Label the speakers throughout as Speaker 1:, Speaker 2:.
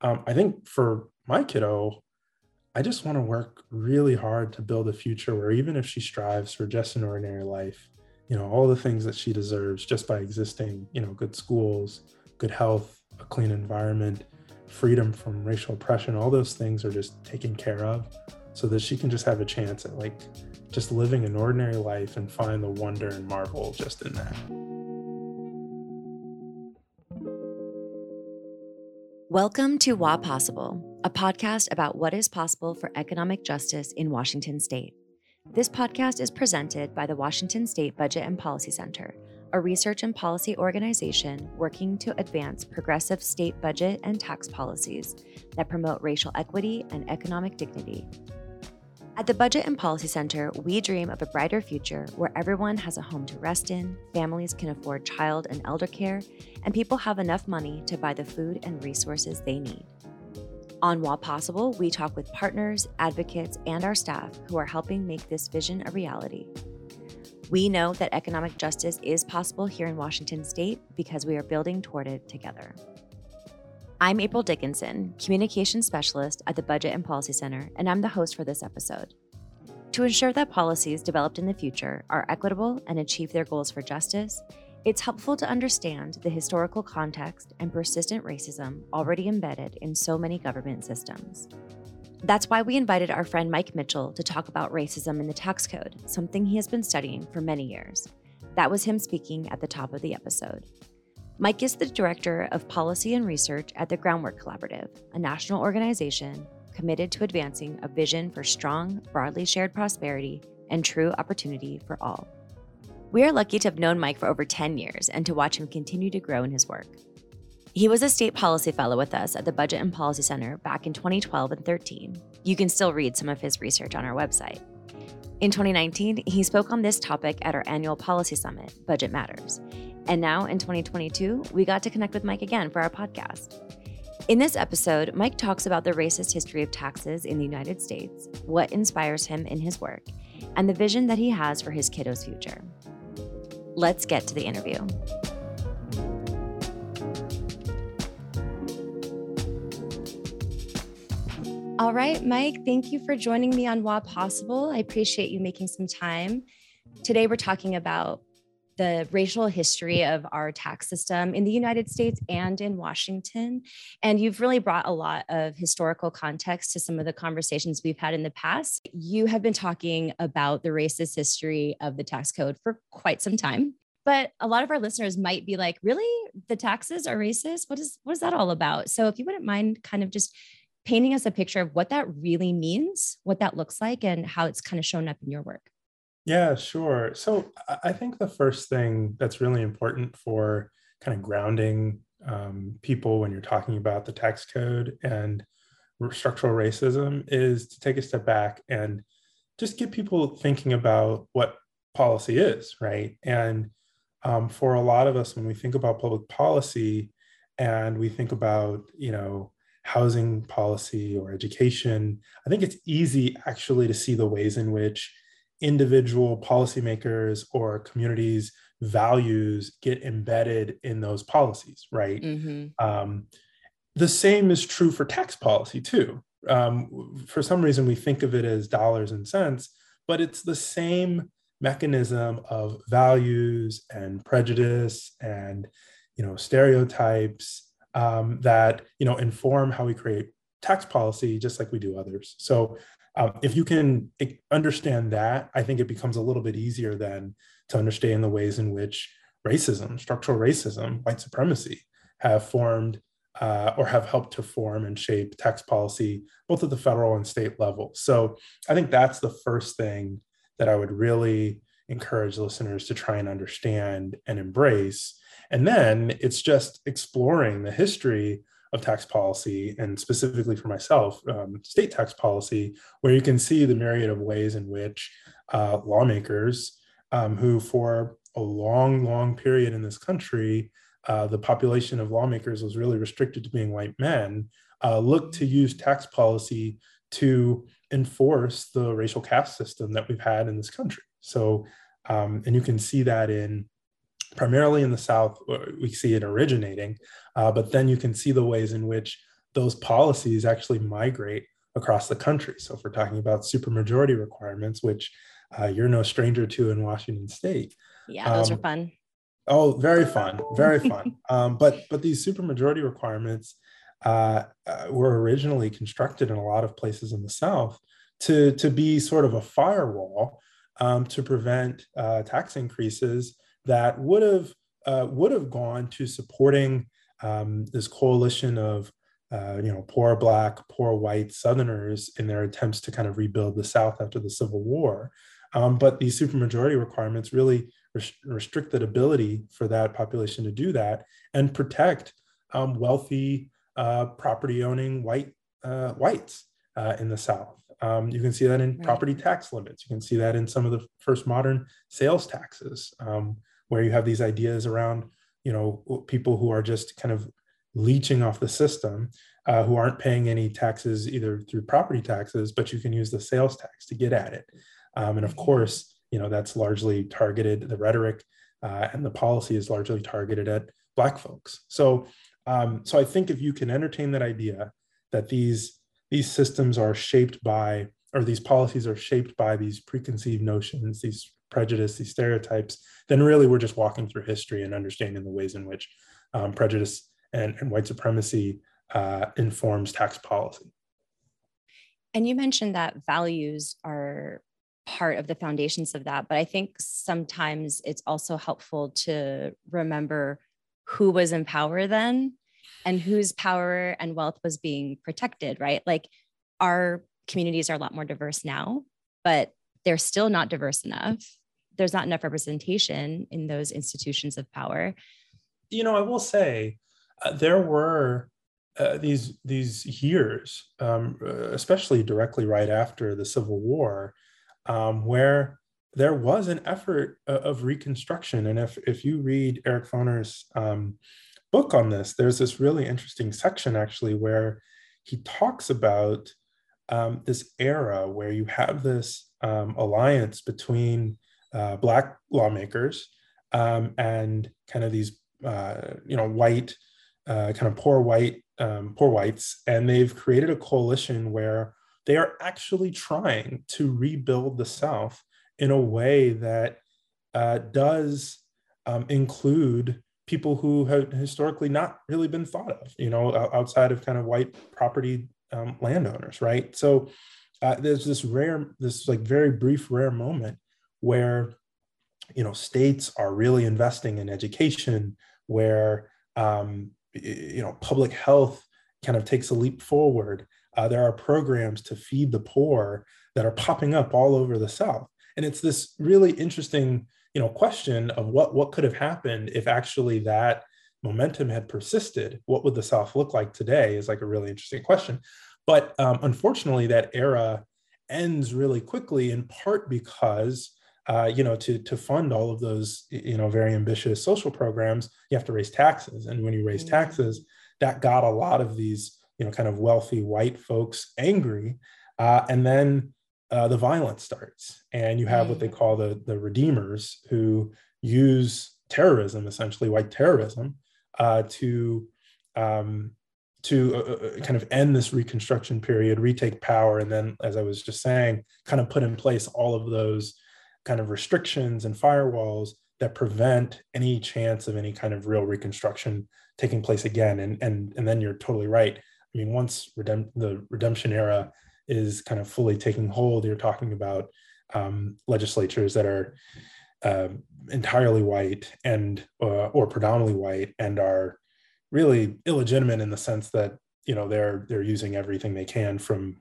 Speaker 1: I think for my kiddo, I just want to work really hard to build a future where even if she strives for just an ordinary life, all the things that she deserves just by existing, good schools, good health, a clean environment, freedom from racial oppression, all those things are just taken care of so that she can just have a chance at just living an ordinary life and find the wonder and marvel just in that.
Speaker 2: Welcome to WA Possible, a podcast about what is possible for economic justice in Washington State. This podcast is presented by the Washington State Budget and Policy Center, a research and policy organization working to advance progressive state budget and tax policies that promote racial equity and economic dignity. At the Budget and Policy Center, we dream of a brighter future where everyone has a home to rest in, families can afford child and elder care, and people have enough money to buy the food and resources they need. On WA Possible, we talk with partners, advocates, and our staff who are helping make this vision a reality. We know that economic justice is possible here in Washington State because we are building toward it together. I'm April Dickinson, Communications Specialist at the Budget and Policy Center, and I'm the host for this episode. To ensure that policies developed in the future are equitable and achieve their goals for justice, it's helpful to understand the historical context and persistent racism already embedded in so many government systems. That's why we invited our friend Mike Mitchell to talk about racism in the tax code, something he has been studying for many years. That was him speaking at the top of the episode. Mike is the Director of Policy and Research at the Groundwork Collaborative, a national organization committed to advancing a vision for strong, broadly shared prosperity and true opportunity for all. We are lucky to have known Mike for over 10 years and to watch him continue to grow in his work. He was a state policy fellow with us at the Budget and Policy Center back in 2012 and 13. You can still read some of his research on our website. In 2019, he spoke on this topic at our annual policy summit, Budget Matters. And now in 2022, we got to connect with Mike again for our podcast. In this episode, Mike talks about the racist history of taxes in the United States, what inspires him in his work, and the vision that he has for his kiddo's future. Let's get to the interview. All right, Mike, thank you for joining me on WA Possible. I appreciate you making some time. Today, we're talking about the racial history of our tax system in the United States and in Washington. And you've really brought a lot of historical context to some of the conversations we've had in the past. You have been talking about the racist history of the tax code for quite some time. But a lot of our listeners might be like, really? The taxes are racist? What is that all about? So if you wouldn't mind kind of just painting us a picture of what that really means, what that looks like, and how it's kind of shown up in your work.
Speaker 1: Yeah, sure. So I think the first thing that's really important for kind of grounding people when you're talking about the tax code and structural racism is to take a step back and just get people thinking about what policy is, right? And for a lot of us, when we think about public policy and we think about, housing policy or education, I think it's easy actually to see the ways in which individual policymakers or communities' values get embedded in those policies, right? Mm-hmm. The same is true for tax policy too. For some reason, we think of it as dollars and cents, but it's the same mechanism of values and prejudice and stereotypes that inform how we create tax policy, just like we do others. So if you can understand that, I think it becomes a little bit easier then to understand the ways in which racism, structural racism, white supremacy have formed or have helped to form and shape tax policy, both at the federal and state level. So I think that's the first thing that I would really encourage listeners to try and understand and embrace. And then it's just exploring the history of tax policy, and specifically for myself, state tax policy, where you can see the myriad of ways in which lawmakers who for a long, long period in this country, the population of lawmakers was really restricted to being white men, looked to use tax policy to enforce the racial caste system that we've had in this country. So, and you can see that primarily in the South, we see it originating, but then you can see the ways in which those policies actually migrate across the country. So if we're talking about supermajority requirements, which you're no stranger to in Washington State.
Speaker 2: Yeah, those are fun.
Speaker 1: Oh, very fun, very fun. But these supermajority requirements were originally constructed in a lot of places in the South to be sort of a firewall to prevent tax increases that would have gone to supporting this coalition of poor Black, poor white Southerners in their attempts to kind of rebuild the South after the Civil War. But these supermajority requirements really restricted ability for that population to do that and protect wealthy property-owning whites in the South. You can see that in property tax limits. You can see that in some of the first modern sales taxes, where you have these ideas around, people who are just kind of leeching off the system, who aren't paying any taxes either through property taxes, but you can use the sales tax to get at it. And of course, that's largely targeted, the rhetoric and the policy is largely targeted at Black folks. So I think if you can entertain that idea that these systems are shaped by, or these policies are shaped by these preconceived notions, these prejudice, these stereotypes, then really we're just walking through history and understanding the ways in which prejudice and white supremacy informs tax policy.
Speaker 2: And you mentioned that values are part of the foundations of that, but I think sometimes it's also helpful to remember who was in power then and whose power and wealth was being protected, right? Like our communities are a lot more diverse now, but they're still not diverse enough. There's not enough representation in those institutions of power.
Speaker 1: I will say there were these years, especially directly right after the Civil War, where there was an effort of reconstruction. And if you read Eric Foner's book on this, there's this really interesting section actually where he talks about this era where you have this alliance between Black lawmakers and kind of these white, kind of poor whites, and they've created a coalition where they are actually trying to rebuild the South in a way that does include people who have historically not really been thought of, outside of kind of white property landowners, right? So there's this very brief, rare moment where, states are really investing in education, where, public health kind of takes a leap forward. There are programs to feed the poor that are popping up all over the South. And it's this really interesting, question of what could have happened if actually that momentum had persisted. What would the South look like today is like a really interesting question. But unfortunately, that era ends really quickly, in part because, to fund all of those, very ambitious social programs, you have to raise taxes. And when you raise taxes, that got a lot of these, kind of wealthy white folks angry. And then the violence starts. And you have what they call the redeemers, who use terrorism, essentially white terrorism, to kind of end this reconstruction period, retake power, and then, as I was just saying, kind of put in place all of those kind of restrictions and firewalls that prevent any chance of any kind of real reconstruction taking place again. And then you're totally right. I mean, once the redemption era is kind of fully taking hold, you're talking about legislatures that are entirely white and or predominantly white, and are really illegitimate in the sense that they're using everything they can from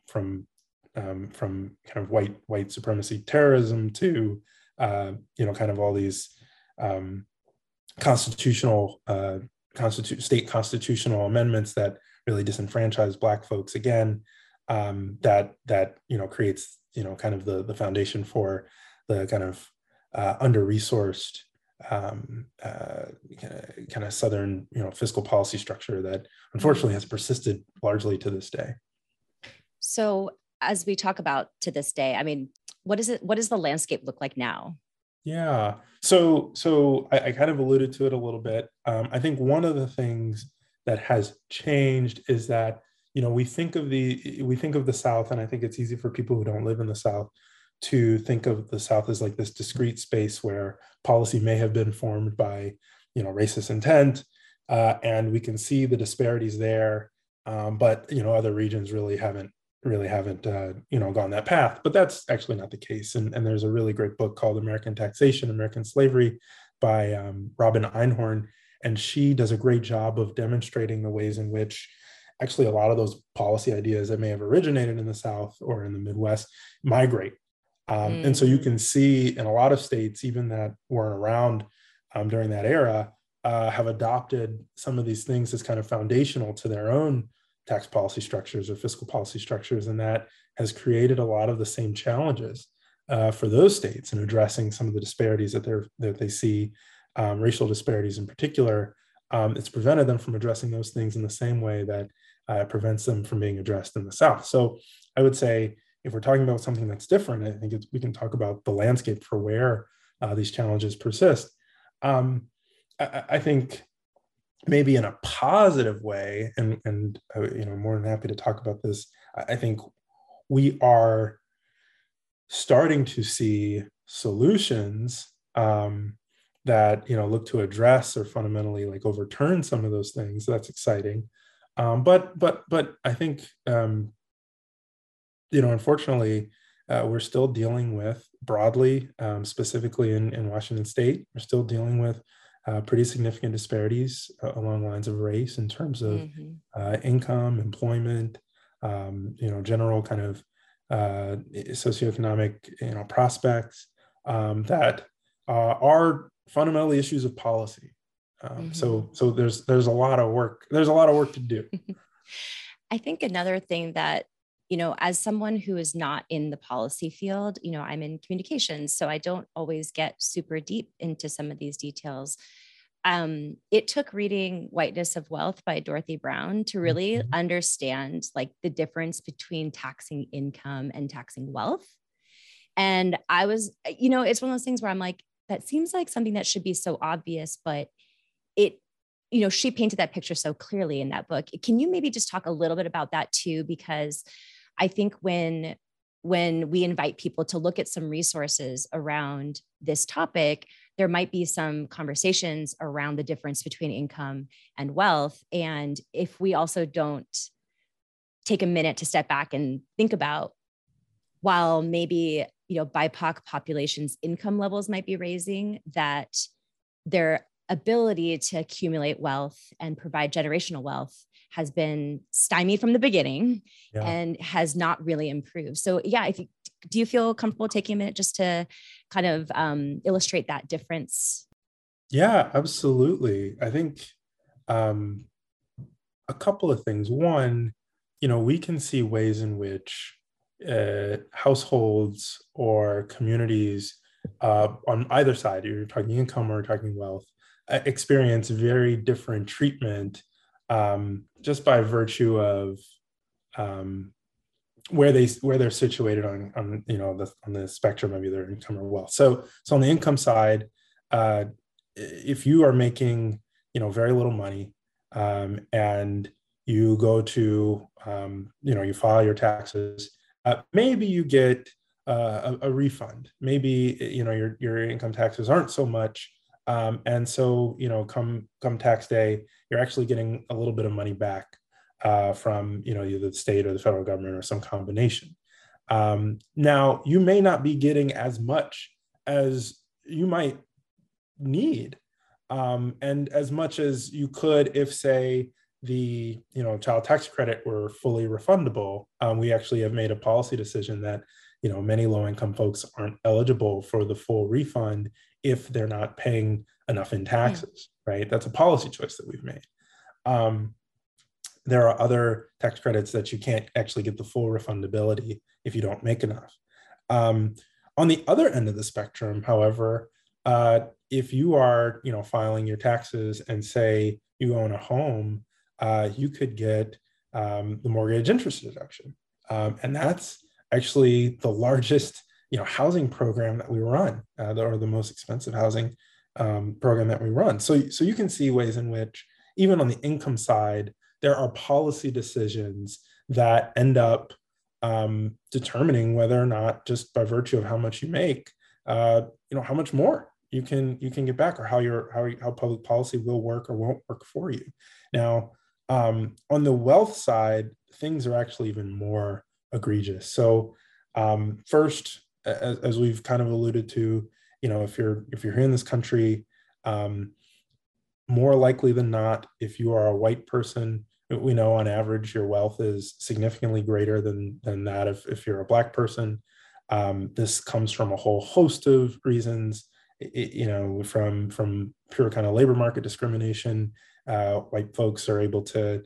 Speaker 1: kind of white supremacy terrorism to kind of all these state constitutional amendments that really disenfranchise Black folks again. That creates kind of the foundation for the kind of under-resourced kind of Southern fiscal policy structure that unfortunately has persisted largely to this day.
Speaker 2: So as we talk about to this day, I mean, what does the landscape look like now?
Speaker 1: Yeah, so I kind of alluded to it a little bit. I think one of the things that has changed is that we think of the South, and I think it's easy for people who don't live in the South to think of the South as like this discrete space where policy may have been formed by, racist intent, and we can see the disparities there. But other regions really haven't gone that path. But that's actually not the case. And there's a really great book called American Taxation, American Slavery by Robin Einhorn, and she does a great job of demonstrating the ways in which actually a lot of those policy ideas that may have originated in the South or in the Midwest migrate. And so you can see in a lot of states, even that weren't around during that era, have adopted some of these things as kind of foundational to their own tax policy structures or fiscal policy structures. And that has created a lot of the same challenges for those states in addressing some of the disparities that they see, racial disparities in particular. It's prevented them from addressing those things in the same way that prevents them from being addressed in the South. So I would say, if we're talking about something that's different, I think we can talk about the landscape for where these challenges persist. I think maybe in a positive way, and more than happy to talk about this, I think we are starting to see solutions that look to address or fundamentally like overturn some of those things. That's exciting. But I think unfortunately, we're still dealing with broadly, specifically in Washington State, we're still dealing with pretty significant disparities along lines of race in terms of income, employment, general kind of socioeconomic, prospects that are fundamentally issues of policy. So there's a lot of work. There's a lot of work to do.
Speaker 2: I think another thing that, as someone who is not in the policy field, I'm in communications, so I don't always get super deep into some of these details. It took reading Whiteness of Wealth by Dorothy Brown to really understand like the difference between taxing income and taxing wealth. And I was, it's one of those things where I'm like, that seems like something that should be so obvious, but she painted that picture so clearly in that book. Can you maybe just talk a little bit about that too? Because I think when we invite people to look at some resources around this topic, there might be some conversations around the difference between income and wealth. And if we also don't take a minute to step back and think about, while maybe, BIPOC populations' income levels might be raising, that their ability to accumulate wealth and provide generational wealth has been stymied from the beginning and has not really improved. So do you feel comfortable taking a minute just to kind of illustrate that difference?
Speaker 1: Yeah, absolutely. I think a couple of things. One, we can see ways in which households or communities on either side, you're talking income or talking wealth, experience very different treatment just by virtue of where they're situated on the spectrum of either income or wealth. So on the income side, if you are making very little money and you go to you file your taxes, maybe you get a refund. Maybe your income taxes aren't so much. And so, come tax day, you're actually getting a little bit of money back from, either the state or the federal government or some combination. Now, you may not be getting as much as you might need, and as much as you could if, say, the child tax credit were fully refundable. We actually have made a policy decision that many low-income folks aren't eligible for the full refund if they're not paying enough in taxes, right? That's a policy choice that we've made. There are other tax credits that you can't actually get the full refundability if you don't make enough. On the other end of the spectrum, however, if you are filing your taxes and say you own a home, you could get the mortgage interest deduction. And that's actually the largest housing program that we run, or the most expensive housing program that we run. So you can see ways in which, even on the income side, there are policy decisions that end up determining whether or not, just by virtue of how much you make, how much more you can get back, or how public policy will work or won't work for you. Now, on the wealth side, things are actually even more egregious. So first, as we've kind of alluded to, if you're here in this country, more likely than not, if you are a white person, we know on average your wealth is significantly greater than that if you're a Black person. This comes from a whole host of reasons, from pure kind of labor market discrimination. White folks are able to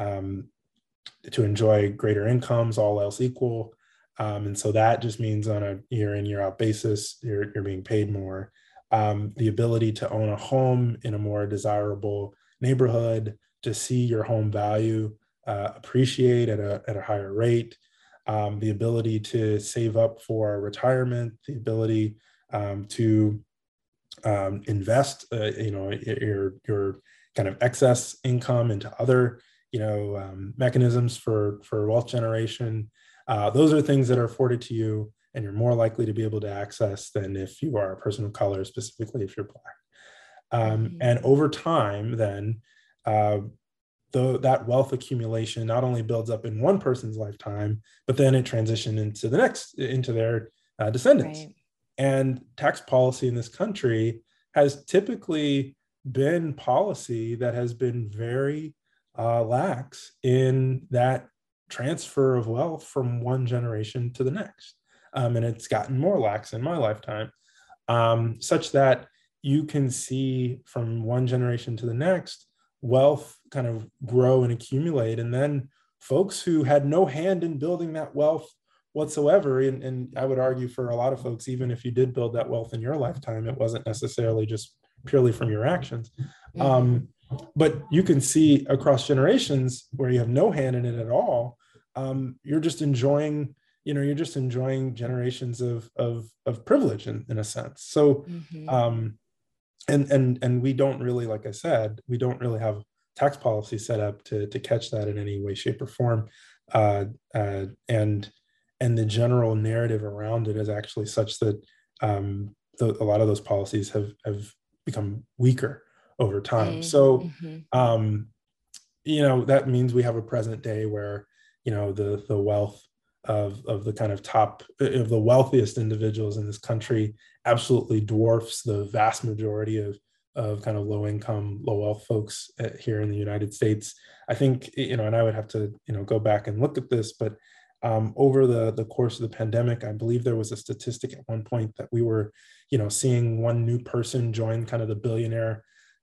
Speaker 1: enjoy greater incomes, all else equal. And so that just means on a year in, year out basis, you're being paid more. The ability to own a home in a more desirable neighborhood, to see your home value appreciate at a higher rate, the ability to save up for retirement, the ability to invest, your kind of excess income into other, mechanisms for wealth generation. Those are things that are afforded to you, and you're more likely to be able to access than if you are a person of color, specifically if you're Black. And over time, then, that wealth accumulation not only builds up in one person's lifetime, but then it transitions into their descendants. Right. And tax policy in this country has typically been policy that has been very lax in that transfer of wealth from one generation to the next. And it's gotten more lax in my lifetime, such that you can see from one generation to the next, wealth kind of grow and accumulate. And then folks who had no hand in building that wealth whatsoever, and I would argue for a lot of folks, even if you did build that wealth in your lifetime, it wasn't necessarily just purely from your actions. But you can see across generations where you have no hand in it at all, you're just enjoying generations of privilege in a sense. So, and we don't really, like I said, we don't really have tax policy set up to catch that in any way, shape, or form. And the general narrative around it is actually such that a lot of those policies have become weaker over time. So, that means we have a present day where, the wealth of the kind of top of the wealthiest individuals in this country absolutely dwarfs the vast majority of kind of low income, low wealth folks here in the United States. I think, and I would have to, go back and look at this, but over the course of the pandemic, I believe there was a statistic at one point that we were, seeing one new person join kind of the billionaire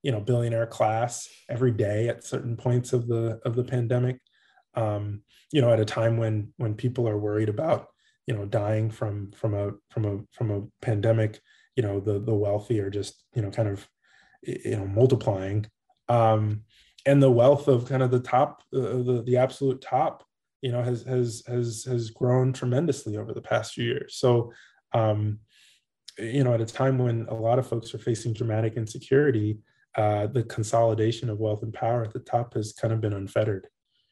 Speaker 1: class every day at certain points of the pandemic. At a time when people are worried about, dying from a pandemic, the wealthy are just, kind of, multiplying. And the wealth of kind of the top, the absolute top, has grown tremendously over the past few years. So, at a time when a lot of folks are facing dramatic insecurity, the consolidation of wealth and power at the top has kind of been unfettered.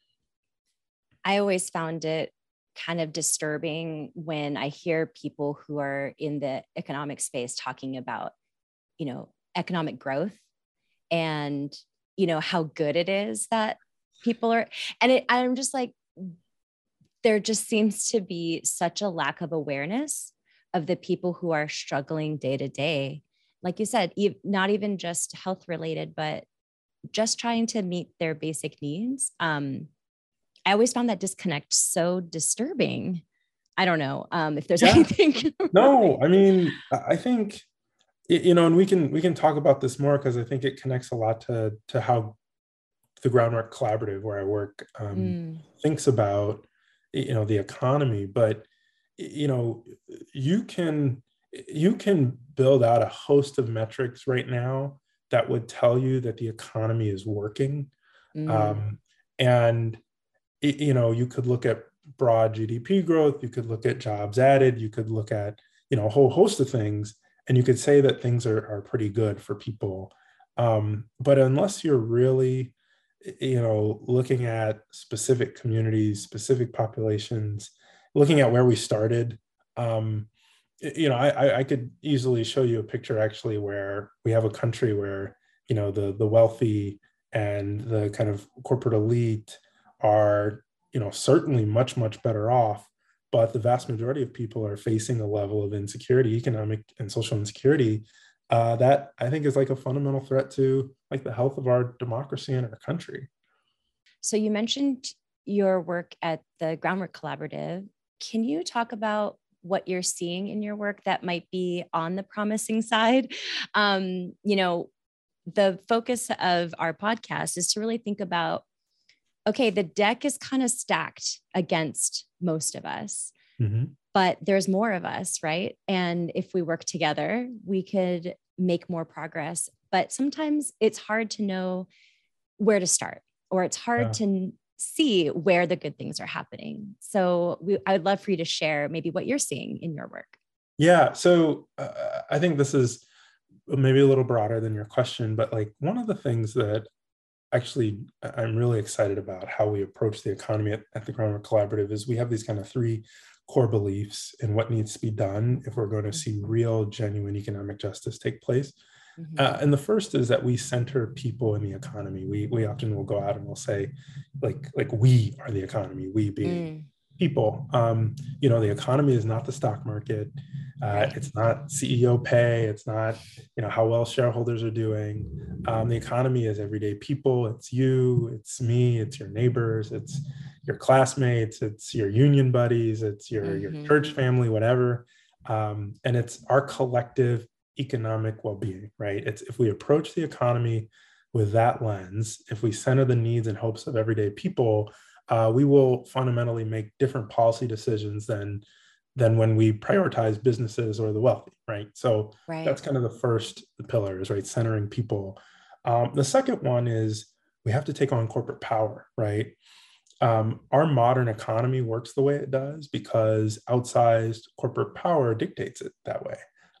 Speaker 2: I always found it kind of disturbing when I hear people who are in the economic space talking about, economic growth and, how good it is that people are, and I'm just like, there just seems to be such a lack of awareness of the people who are struggling day to day. Like you said, not even just health related, but just trying to meet their basic needs. I always found that disconnect so disturbing. I don't know if there's anything.
Speaker 1: No, I mean, I think, and we can talk about this more because I think it connects a lot to how the Groundwork Collaborative, where I work, thinks about, the economy. But, you can build out a host of metrics right now that would tell you that the economy is working. And you could look at broad GDP growth, you could look at jobs added, you could look at, a whole host of things, and you could say that things are pretty good for people. But unless you're really, looking at specific communities, specific populations, looking at where we started. I could easily show you a picture actually where we have a country where, the wealthy and the kind of corporate elite are, certainly much, much better off. But the vast majority of people are facing a level of insecurity, economic and social insecurity, that I think is like a fundamental threat to like the health of our democracy and our country.
Speaker 2: So you mentioned your work at the Groundwork Collaborative. Can you talk about what you're seeing in your work that might be on the promising side? The focus of our podcast is to really think about, okay, the deck is kind of stacked against most of us, but there's more of us, right? And if we work together, we could make more progress. But sometimes it's hard to know where to start, or it's hard to see where the good things are happening. So I would love for you to share maybe what you're seeing in your work.
Speaker 1: Yeah. So I think this is maybe a little broader than your question, but like one of the things that actually I'm really excited about how we approach the economy at the Groundwork Collaborative is we have these kind of three core beliefs in what needs to be done if we're going to see real, genuine economic justice take place. And the first is that we center people in the economy. We often will go out and we'll say, like we are the economy, we being people. The economy is not the stock market. It's not CEO pay. It's not, how well shareholders are doing. The economy is everyday people. It's you, it's me, it's your neighbors, it's your classmates, it's your union buddies, it's your church family, whatever. And it's our collective economic well-being, right? It's if we approach the economy with that lens, if we center the needs and hopes of everyday people, we will fundamentally make different policy decisions than when we prioritize businesses or the wealthy, right? So that's kind of the first pillar is, right, centering people. The second one is we have to take on corporate power, right? Our modern economy works the way it does because outsized corporate power dictates it that way.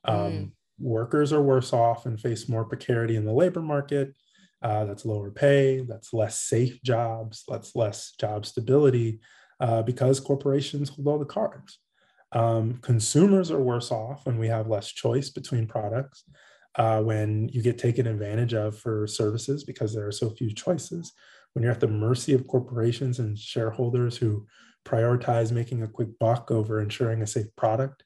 Speaker 1: Workers are worse off and face more precarity in the labor market. That's lower pay, that's less safe jobs, that's less job stability because corporations hold all the cards. Consumers are worse off when we have less choice between products, when you get taken advantage of for services because there are so few choices, when you're at the mercy of corporations and shareholders who prioritize making a quick buck over ensuring a safe product.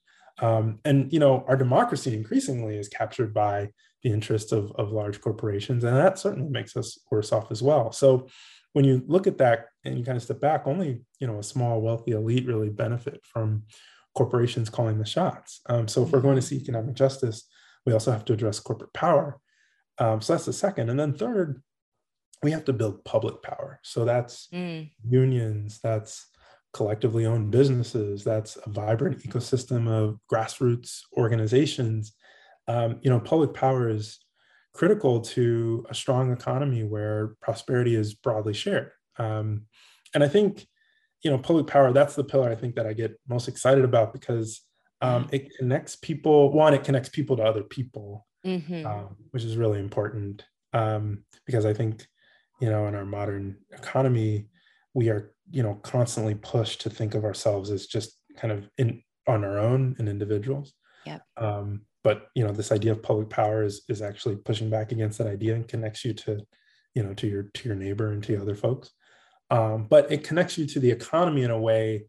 Speaker 1: Our democracy increasingly is captured by the interests of large corporations, and that certainly makes us worse off as well. So when you look at that and you kind of step back, only a small wealthy elite really benefit from corporations calling the shots. So if we're going to see economic justice, we also have to address corporate power. So that's the second. And then third, we have to build public power. So that's unions, that's collectively owned businesses, that's a vibrant ecosystem of grassroots organizations. Public power is critical to a strong economy where prosperity is broadly shared. And I think, public power, that's the pillar I think that I get most excited about because it connects people. One, it connects people to other people, which is really important because I think, in our modern economy, we are, constantly pushed to think of ourselves as just kind of on our own and individuals.
Speaker 2: Yep.
Speaker 1: But this idea of public power is actually pushing back against that idea and connects you to, to your neighbor and to other folks. But it connects you to the economy in a way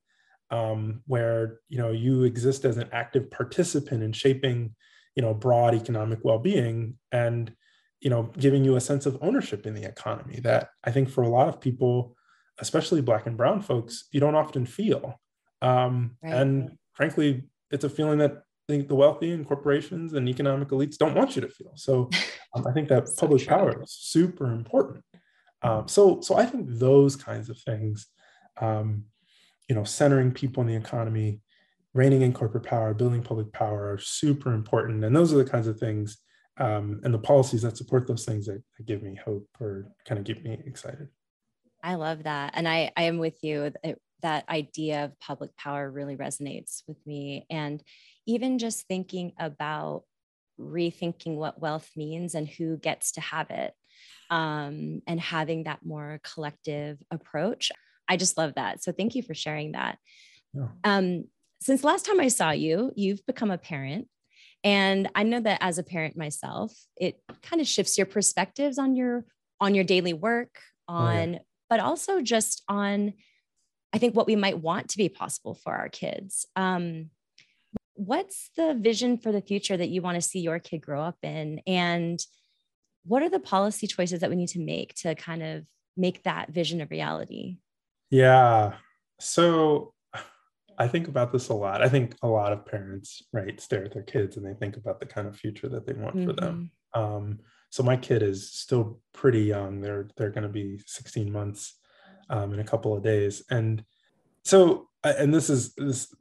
Speaker 1: where you exist as an active participant in shaping broad economic well-being and giving you a sense of ownership in the economy that I think for a lot of people, especially Black and Brown folks, you don't often feel. And frankly, it's a feeling that the wealthy and corporations and economic elites don't want you to feel. So I think that public power is super important. So I think those kinds of things, centering people in the economy, reining in corporate power, building public power are super important. And those are the kinds of things and the policies that support those things that give me hope or kind of get me excited.
Speaker 2: I love that. And I am with you. That idea of public power really resonates with me. And even just thinking about rethinking what wealth means and who gets to have it. and having that more collective approach. I just love that. So thank you for sharing that.
Speaker 1: Yeah.
Speaker 2: Since last time I saw you, you've become a parent. And I know that as a parent myself, it kind of shifts your perspectives on your daily work, but also just on, I think, what we might want to be possible for our kids. What's the vision for the future that you want to see your kid grow up in? And what are the policy choices that we need to make to kind of make that vision a reality?
Speaker 1: Yeah. So I think about this a lot. I think a lot of parents, right, stare at their kids and they think about the kind of future that they want for them. So my kid is still pretty young. They're going to be 16 months in a couple of days, and so and this is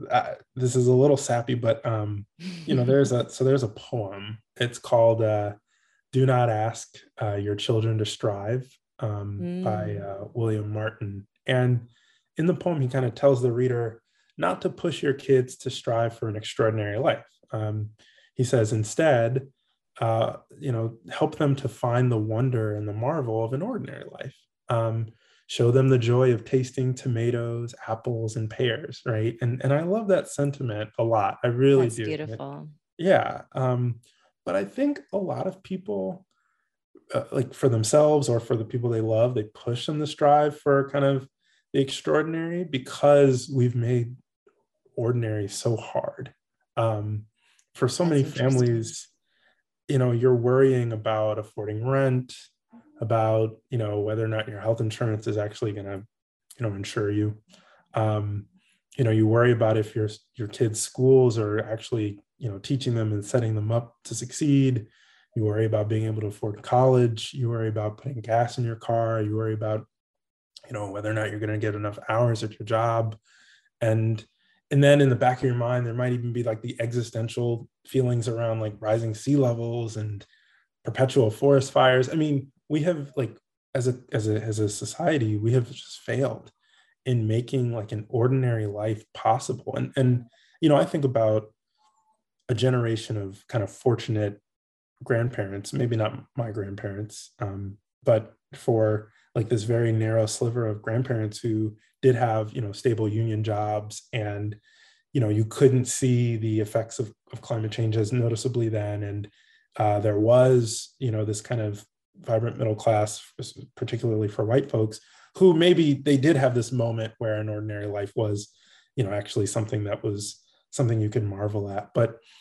Speaker 1: a little sappy, but there's a poem. It's called "Do Not Ask Your Children to Strive" by William Martin, and in the poem he kind of tells the reader not to push your kids to strive for an extraordinary life. He says instead, help them to find the wonder and the marvel of an ordinary life. Show them the joy of tasting tomatoes, apples, and pears, right? And I love that sentiment a lot. I really do.
Speaker 2: That's beautiful.
Speaker 1: Yeah. But I think a lot of people, like for themselves or for the people they love, they push them to strive for kind of the extraordinary because we've made ordinary so hard. For so many families, you're worrying about affording rent, about whether or not your health insurance is actually going to insure you. You worry about if your kids' schools are actually teaching them and setting them up to succeed. You worry about being able to afford college. You worry about putting gas in your car. You worry about whether or not you're going to get enough hours at your job. And then in the back of your mind, there might even be like the existential feelings around like rising sea levels and perpetual forest fires. I mean, we have like, as a society, we have just failed in making like an ordinary life possible. And I think about a generation of kind of fortunate grandparents, maybe not my grandparents, but for like this very narrow sliver of grandparents who did have stable union jobs, and you couldn't see the effects of climate change as noticeably then, and there was this kind of vibrant middle class, particularly for white folks, who maybe they did have this moment where an ordinary life was actually something that was something you could marvel at.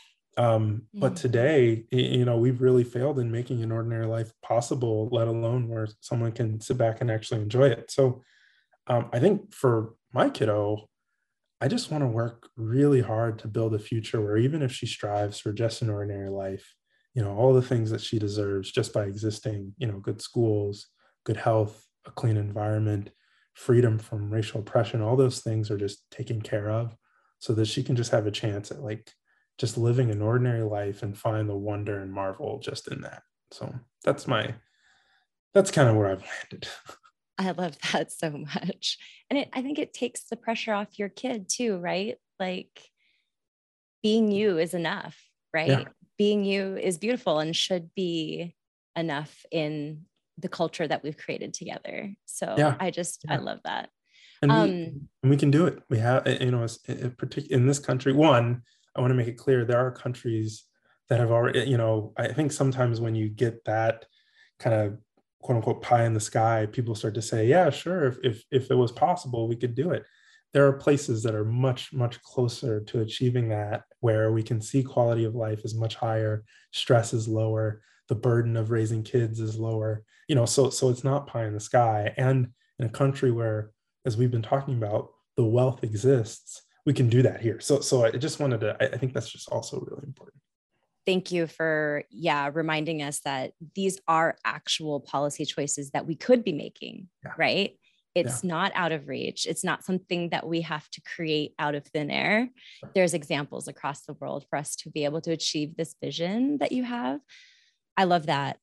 Speaker 1: But today, we've really failed in making an ordinary life possible, let alone where someone can sit back and actually enjoy it. So I think for my kiddo, I just want to work really hard to build a future where even if she strives for just an ordinary life, all the things that she deserves just by existing, good schools, good health, a clean environment, freedom from racial oppression, all those things are just taken care of so that she can just have a chance at like just living an ordinary life and find the wonder and marvel just in that. So that's kind of where I've landed.
Speaker 2: I love that so much. And I think it takes the pressure off your kid too, right? Like being you is enough, right?
Speaker 1: Yeah.
Speaker 2: Being you is beautiful and should be enough in the culture that we've created together. So
Speaker 1: yeah.
Speaker 2: I love that.
Speaker 1: And we can do it. We have, in this country, I want to make it clear there are countries that have already, I think sometimes when you get that kind of quote unquote pie in the sky, people start to say, yeah, sure, if it was possible, we could do it. There are places that are much, much closer to achieving that, where we can see quality of life is much higher, stress is lower, the burden of raising kids is lower, so it's not pie in the sky. And in a country where, as we've been talking about, the wealth exists, we can do that here. So I just wanted to, I think that's just also really important.
Speaker 2: Thank you for, reminding us that these are actual policy choices that we could be making, right? It's not out of reach. It's not something that we have to create out of thin air. There's examples across the world for us to be able to achieve this vision that you have. I love that.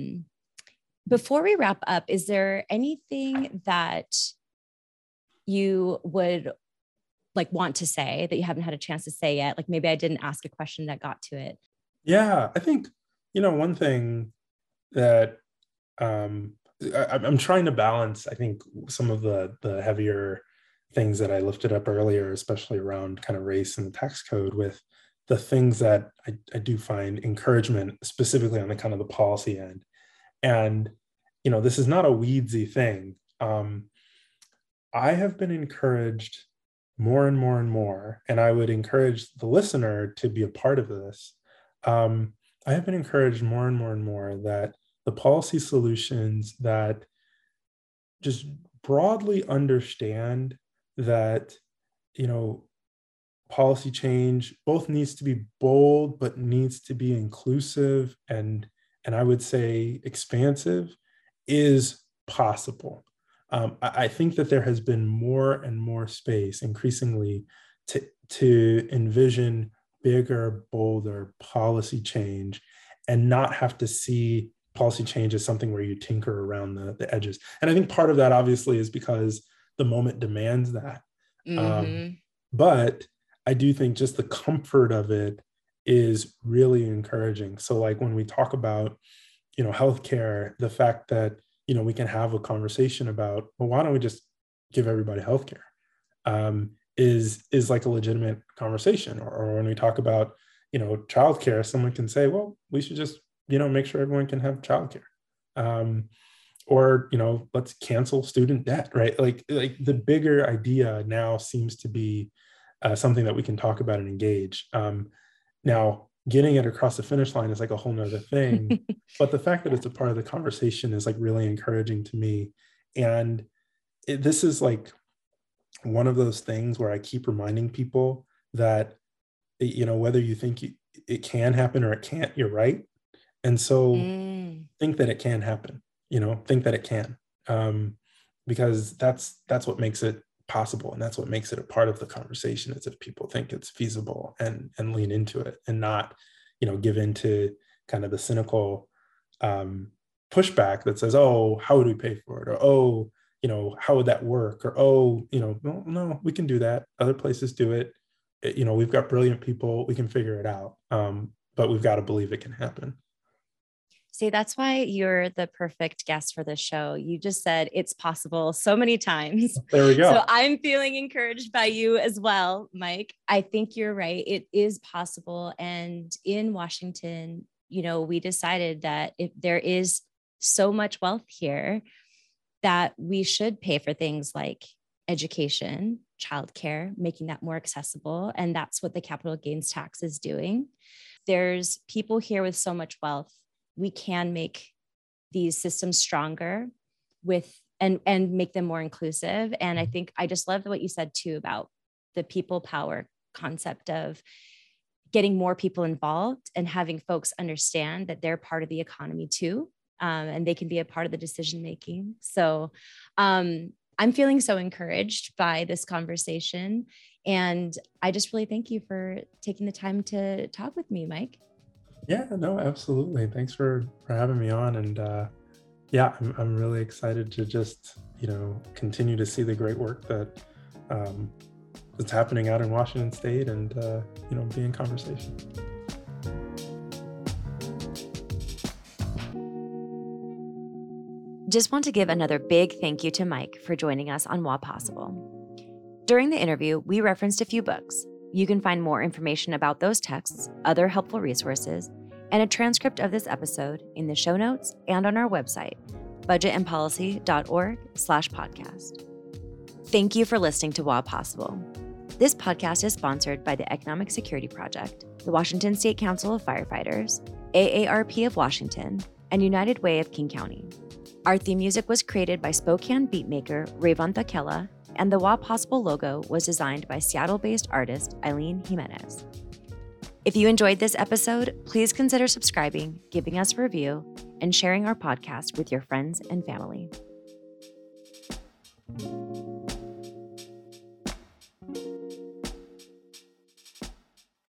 Speaker 2: Before we wrap up, is there anything that you would want to say that you haven't had a chance to say yet? Like maybe I didn't ask a question that got to it.
Speaker 1: Yeah, I think, one thing that I'm trying to balance, I think, some of the heavier things that I lifted up earlier, especially around kind of race and the tax code, with the things that I do find encouragement, specifically on the kind of the policy end. And, this is not a weedsy thing. I have been encouraged more and more and more, and I would encourage the listener to be a part of this. I have been encouraged more and more and more that the policy solutions that just broadly understand that, policy change both needs to be bold, but needs to be inclusive and I would say expansive, is possible. I think that there has been more and more space increasingly to envision bigger, bolder policy change and not have to see policy change as something where you tinker around the edges. And I think part of that obviously is because the moment demands that. But I do think just the comfort of it is really encouraging. So like when we talk about, healthcare, the fact that, we can have a conversation about, well, why don't we just give everybody healthcare? Is like a legitimate conversation. Or when we talk about, childcare, someone can say, well, we should just, make sure everyone can have childcare. Or, let's cancel student debt, right? Like the bigger idea now seems to be something that we can talk about and engage. Now, getting it across the finish line is like a whole nother thing, but the fact that it's a part of the conversation is like really encouraging to me. And this is like one of those things where I keep reminding people that, whether you think it can happen or it can't, you're right. And so think that it can happen, think that it can, because that's what makes it possible. And that's what makes it a part of the conversation, is if people think it's feasible and lean into it and not, give in kind of the cynical pushback that says, oh, how would we pay for it? Or, oh, how would that work? Or, oh, no, we can do that. Other places do it. We've got brilliant people. We can figure it out. But we've got to believe it can happen.
Speaker 2: See, that's why you're the perfect guest for this show. You just said it's possible so many times.
Speaker 1: There we go.
Speaker 2: So I'm feeling encouraged by you as well, Mike. I think you're right. It is possible. And in Washington, we decided that if there is so much wealth here, that we should pay for things like education, childcare, making that more accessible. And that's what the capital gains tax is doing. There's people here with so much wealth. We can make these systems stronger and make them more inclusive. And I think I just love what you said too about the people power concept of getting more people involved and having folks understand that they're part of the economy too. And they can be a part of the decision-making. So I'm feeling so encouraged by this conversation. And I just really thank you for taking the time to talk with me, Mike.
Speaker 1: Yeah, no, absolutely. Thanks for having me on. And I'm really excited to just, continue to see the great work that that's happening out in Washington State and, be in conversation.
Speaker 2: Just want to give another big thank you to Mike for joining us on WA Possible. During the interview, we referenced a few books. You can find more information about those texts, other helpful resources, and a transcript of this episode in the show notes and on our website, budgetandpolicy.org/podcast. Thank you for listening to WA Possible. This podcast is sponsored by the Economic Security Project, the Washington State Council of Firefighters, AARP of Washington, and United Way of King County. Our theme music was created by Spokane beatmaker Rayvantha Kella, and the WA Possible logo was designed by Seattle-based artist Eileen Jimenez. If you enjoyed this episode, please consider subscribing, giving us a review, and sharing our podcast with your friends and family.